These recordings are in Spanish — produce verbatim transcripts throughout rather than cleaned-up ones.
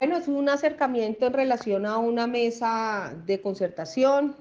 Bueno, es un acercamiento en relación a una mesa de concertación,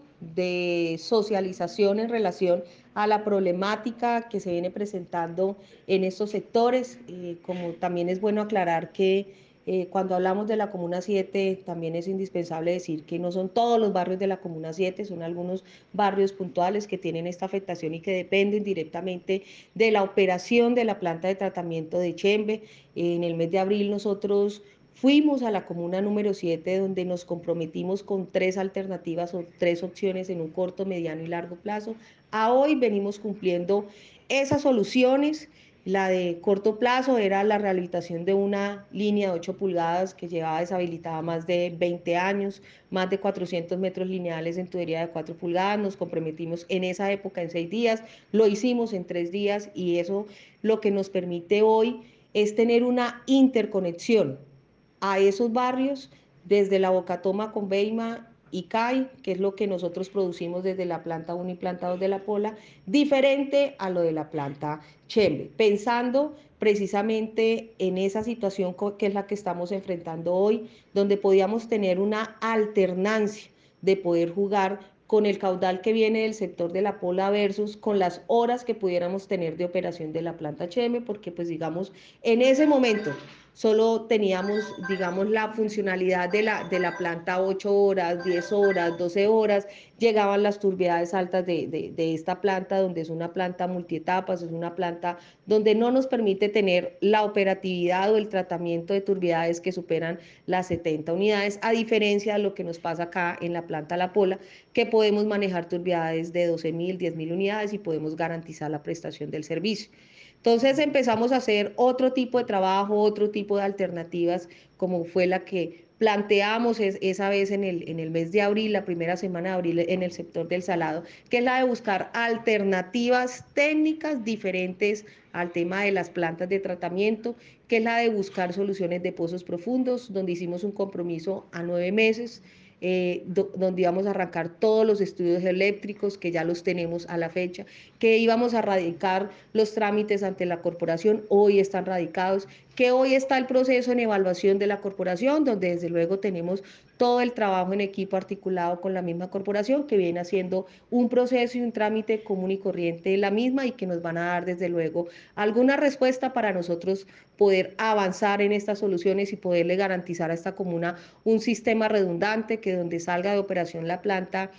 de socialización en relación a la problemática que se viene presentando en estos sectores. Eh, como también es bueno aclarar que eh, cuando hablamos de la Comuna siete, también es indispensable decir que no son todos los barrios de la Comuna siete, son algunos barrios puntuales que tienen esta afectación y que dependen directamente de la operación de la planta de tratamiento de Chembe. En el mes de abril nosotros fuimos a la comuna número siete, donde nos comprometimos con tres alternativas o tres opciones en un corto, mediano y largo plazo. A hoy venimos cumpliendo esas soluciones. La de corto plazo era la rehabilitación de una línea de ocho pulgadas que llevaba deshabilitada más de veinte años, más de cuatrocientos metros lineales en tubería de cuatro pulgadas. Nos comprometimos en esa época en seis días, lo hicimos en tres días y eso lo que nos permite hoy es tener una interconexión a esos barrios desde la Bocatoma con Beima y C A I, que es lo que nosotros producimos desde la planta uno y planta dos de la Pola, diferente a lo de la planta Chembe, pensando precisamente en esa situación que es la que estamos enfrentando hoy, donde podíamos tener una alternancia de poder jugar con el caudal que viene del sector de la Pola versus con las horas que pudiéramos tener de operación de la planta Chembe, porque pues digamos, en ese momento solo teníamos, digamos, la funcionalidad de la, de la planta ocho horas, diez horas, doce horas, llegaban las turbidades altas de, de, de esta planta, donde es una planta multietapas, es una planta donde no nos permite tener la operatividad o el tratamiento de turbidades que superan las setenta unidades, a diferencia de lo que nos pasa acá en la planta La Pola, que podemos manejar turbidades de doce mil, diez mil unidades y podemos garantizar la prestación del servicio. Entonces empezamos a hacer otro tipo de trabajo, otro tipo de alternativas, como fue la que planteamos es, esa vez en el, en el mes de abril, la primera semana de abril en el sector del salado, que es la de buscar alternativas técnicas diferentes al tema de las plantas de tratamiento, que es la de buscar soluciones de pozos profundos, donde hicimos un compromiso a nueve meses, eh, do, donde íbamos a arrancar todos los estudios eléctricos, que ya los tenemos a la fecha, que íbamos a radicar los trámites ante la corporación, hoy están radicados, que hoy está el proceso en evaluación de la corporación, donde desde luego tenemos todo el trabajo en equipo articulado con la misma corporación, que viene haciendo un proceso y un trámite común y corriente de la misma y que nos van a dar desde luego alguna respuesta para nosotros poder avanzar en estas soluciones y poderle garantizar a esta comuna un sistema redundante que donde salga de operación la planta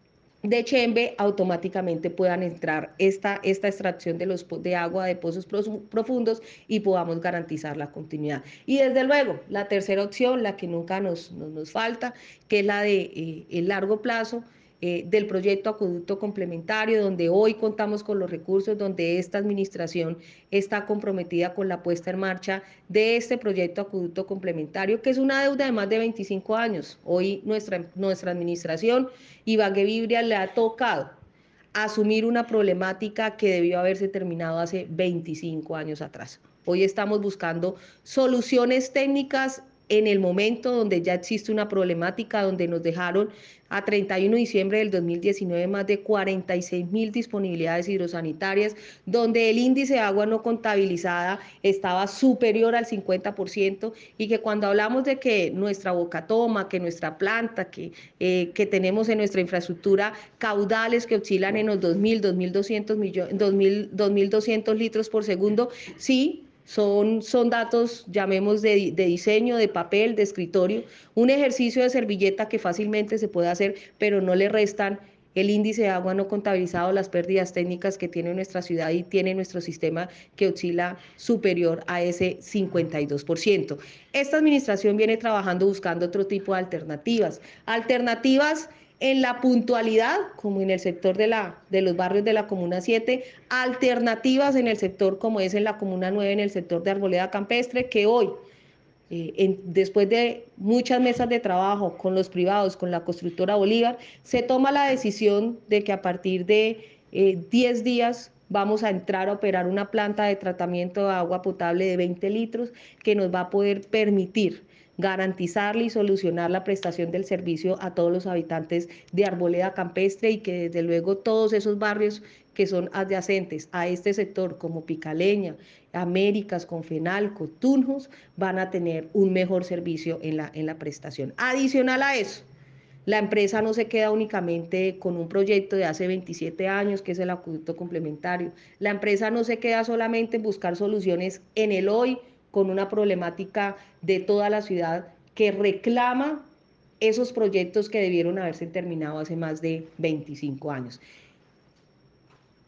de Chembe automáticamente puedan entrar esta, esta extracción de, los, de agua de pozos profundos y podamos garantizar la continuidad. Y desde luego, la tercera opción, la que nunca nos, nos, nos falta, que es la de eh, el largo plazo, eh, del proyecto acueducto complementario, donde hoy contamos con los recursos, donde esta administración está comprometida con la puesta en marcha de este proyecto acueducto complementario, que es una deuda de más de veinticinco años. Hoy nuestra, nuestra administración, Ibagué Vibria, le ha tocado asumir una problemática que debió haberse terminado hace veinticinco años atrás. Hoy estamos buscando soluciones técnicas en el momento donde ya existe una problemática, donde nos dejaron a treinta y uno de diciembre del dos mil diecinueve más de cuarenta y seis mil disponibilidades hidrosanitarias, donde el índice de agua no contabilizada estaba superior al cincuenta por ciento y que cuando hablamos de que nuestra bocatoma, que nuestra planta, que, eh, que tenemos en nuestra infraestructura caudales que oscilan en los dos mil, dos mil doscientos millones, dos mil, dos mil doscientos litros por segundo, sí, son, son datos, llamemos, de, de diseño, de papel, de escritorio, un ejercicio de servilleta que fácilmente se puede hacer, pero no le restan el índice de agua no contabilizado, las pérdidas técnicas que tiene nuestra ciudad y tiene nuestro sistema, que oscila superior a ese cincuenta y dos por ciento. Esta administración viene trabajando buscando otro tipo de alternativas, alternativas en la puntualidad, como en el sector de, la, de los barrios de la Comuna siete, alternativas en el sector como es en la Comuna nueve, en el sector de Arboleda Campestre, que hoy, eh, en, después de muchas mesas de trabajo con los privados, con la constructora Bolívar, se toma la decisión de que a partir de eh, diez días vamos a entrar a operar una planta de tratamiento de agua potable de veinte litros que nos va a poder permitir garantizarle y solucionar la prestación del servicio a todos los habitantes de Arboleda Campestre y que desde luego todos esos barrios que son adyacentes a este sector como Picaleña, Américas, Confenalco, Tunjos, van a tener un mejor servicio en la, en la prestación. Adicional a eso, la empresa no se queda únicamente con un proyecto de hace veintisiete años, que es el acueducto complementario. La empresa no se queda solamente en buscar soluciones en el hoy, con una problemática de toda la ciudad que reclama esos proyectos que debieron haberse terminado hace más de veinticinco años.